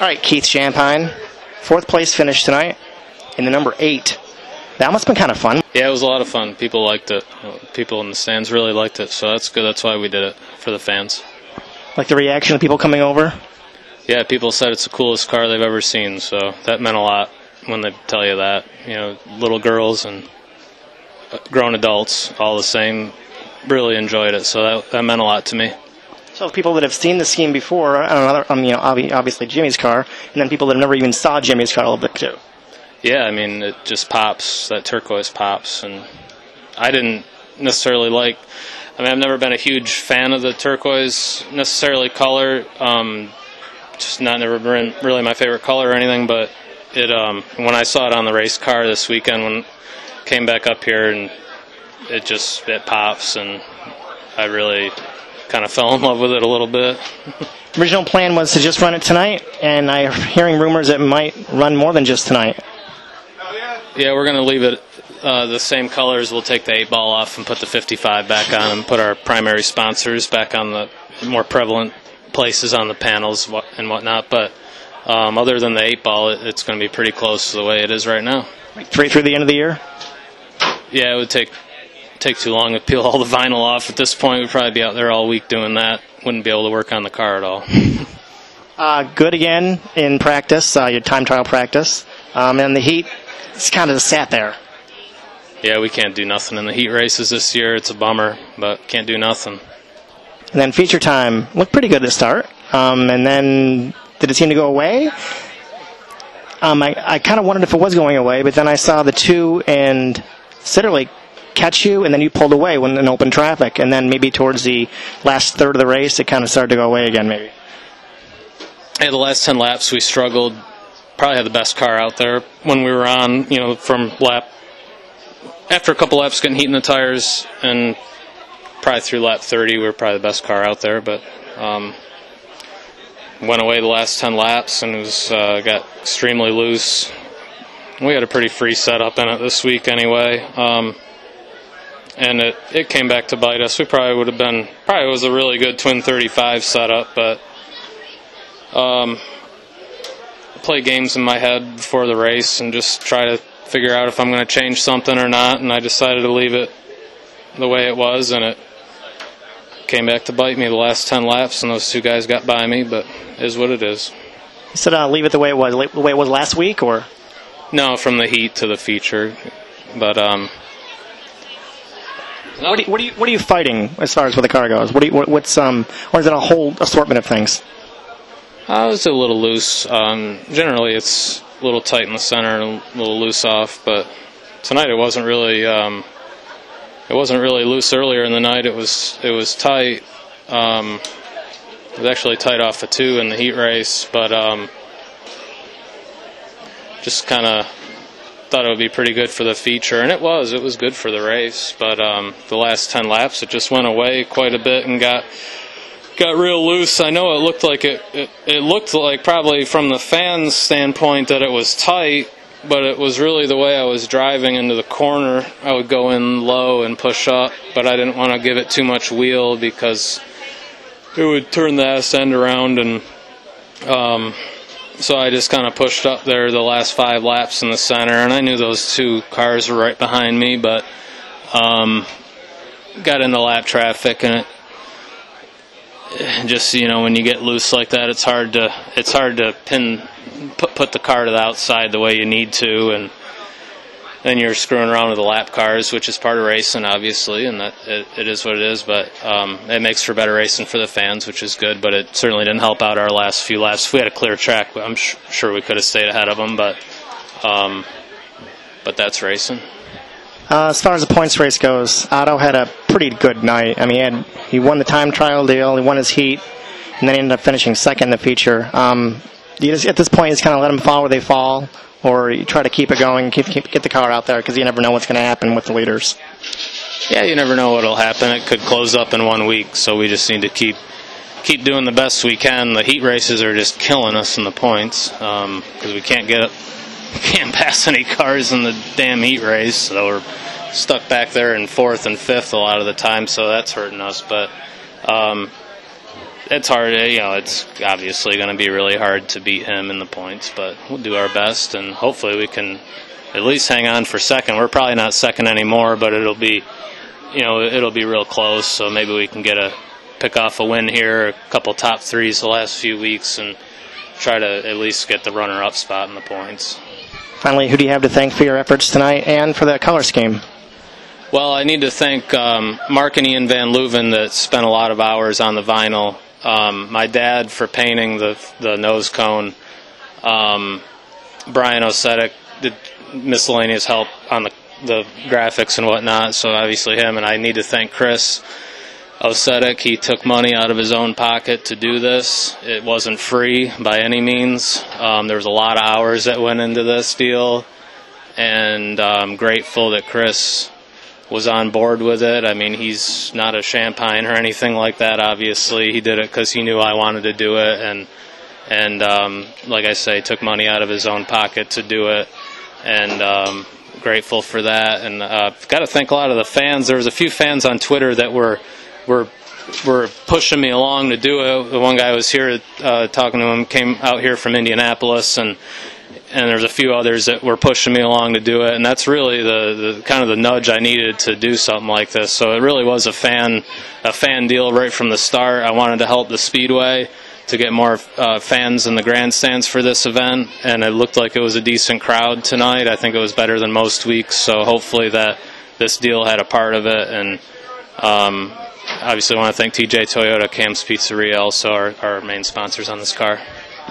All right, Keith Champagne, fourth place finish tonight in the number 8. That must have been kind of fun. Yeah, it was a lot of fun. People liked it. People in the stands really liked it, so that's good. That's why we did it, for the fans. Like the reaction of people coming over? Yeah, people said it's the coolest car they've ever seen, so that meant a lot when they tell you that. You know, little girls and grown adults, all the same, really enjoyed it, so that meant a lot to me. So people that have seen the scheme before, obviously Jimmy's car, and then people that have never even saw Jimmy's car a little bit too. Yeah, I mean, it just pops. That turquoise pops, and I didn't necessarily like. I mean, I've never been a huge fan of the turquoise necessarily color. Just never been really my favorite color or anything. But it when I saw it on the race car this weekend, when I came back up here, and it pops, and I really kind of fell in love with it a little bit. Original plan was to just run it tonight, and I'm hearing rumors it might run more than just tonight. Yeah, we're going to leave it the same colors. We'll take the 8-ball off and put the 55 back on and put our primary sponsors back on the more prevalent places on the panels and whatnot. But other than the 8-ball, it's going to be pretty close to the way it is right now. Straight through the end of the year? Yeah, it would take too long to peel all the vinyl off. At this point, we'd probably be out there all week doing that. Wouldn't be able to work on the car at all. Good again in practice, your time trial practice. And the heat, it's kind of sat there. Yeah, we can't do nothing in the heat races this year. It's a bummer, but can't do nothing. And then feature time looked pretty good to start. And then did it seem to go away? I kind of wondered if it was going away, but then I saw the 2 and Sitterly catch you, and then you pulled away when in open traffic. And then maybe towards the last third of the race, it kind of started to go away again, maybe. Yeah, the last 10 laps we struggled. Probably had the best car out there when we were on, from after a couple laps getting heat in the tires, and probably through lap 30 we were probably the best car out there, but went away the last 10 laps and got extremely loose. We had a pretty free setup in it this week anyway, and it came back to bite us. We probably was a really good twin 35 setup, but play games in my head before the race and just try to figure out if I'm going to change something or not, and I decided to leave it the way it was, and it came back to bite me the last 10 laps, and those 2 guys got by me, but it is what it is. You said leave it the way it was last week, or? No, from the heat to the feature, but What are you fighting as far as where the car goes? Or is it a whole assortment of things? It's a little loose. Generally, it's a little tight in the center and a little loose off. But tonight, it wasn't really. It wasn't really loose earlier in the night. It was tight. It was actually tight off the 2 in the heat race, but just kind of thought it would be pretty good for the feature, and it was. It was good for the race, but the last 10 laps, it just went away quite a bit and got real loose. I know it looked like it looked like probably from the fans' standpoint that it was tight, but it was really the way I was driving into the corner. I would go in low and push up, but I didn't want to give it too much wheel because it would turn the ass end around, and so I just kind of pushed up there the last 5 laps in the center, and I knew those 2 cars were right behind me, but got into lap traffic, and it just, when you get loose like that, it's hard to put the car to the outside the way you need to, and then you're screwing around with the lap cars, which is part of racing, obviously, and that it is what it is, but it makes for better racing for the fans, which is good, but it certainly didn't help out our last few laps. If we had a clear track, I'm sure we could have stayed ahead of them, but that's racing. As far as the points race goes, Otto had a pretty good night. I mean, he won the time trial deal, he won his heat, and then he ended up finishing second in the feature. You just, at this point, you just kind of let them fall where they fall, or you try to keep it going, get the car out there, because you never know what's going to happen with the leaders. Yeah, you never know what will happen. It could close up in 1 week, so we just need to keep doing the best we can. The heat races are just killing us in the points, because we can't pass any cars in the damn heat race, so we're stuck back there in 4th and 5th a lot of the time, so that's hurting us. But it's hard. It's obviously going to be really hard to beat him in the points, but we'll do our best, and hopefully we can at least hang on for second. We're probably not second anymore, but it'll be real close. So maybe we can pick off a win here, a couple top threes the last few weeks, and try to at least get the runner-up spot in the points. Finally, who do you have to thank for your efforts tonight and for the color scheme? Well, I need to thank Mark and Ian Van Leuven that spent a lot of hours on the vinyl. My dad for painting the nose cone. Brian Osetic did miscellaneous help on the graphics and whatnot, so obviously him. And I need to thank Chris Osetic. He took money out of his own pocket to do this. It wasn't free by any means. There was a lot of hours that went into this deal, and I'm grateful that Chris was on board with it. I mean, he's not a Champagne or anything like that, obviously. He did it because he knew I wanted to do it, and like I say, took money out of his own pocket to do it, and grateful for that. And got to thank a lot of the fans. There was a few fans on Twitter that were pushing me along to do it. The one guy was here talking to him, came out here from Indianapolis, and there's a few others that were pushing me along to do it, and that's really the kind of the nudge I needed to do something like this. So it really was a fan deal right from the start. I wanted to help the Speedway to get more fans in the grandstands for this event, and it looked like it was a decent crowd tonight. I think it was better than most weeks, so hopefully that this deal had a part of it. And obviously I want to thank TJ Toyota, Cam's Pizzeria, also our main sponsors on this car.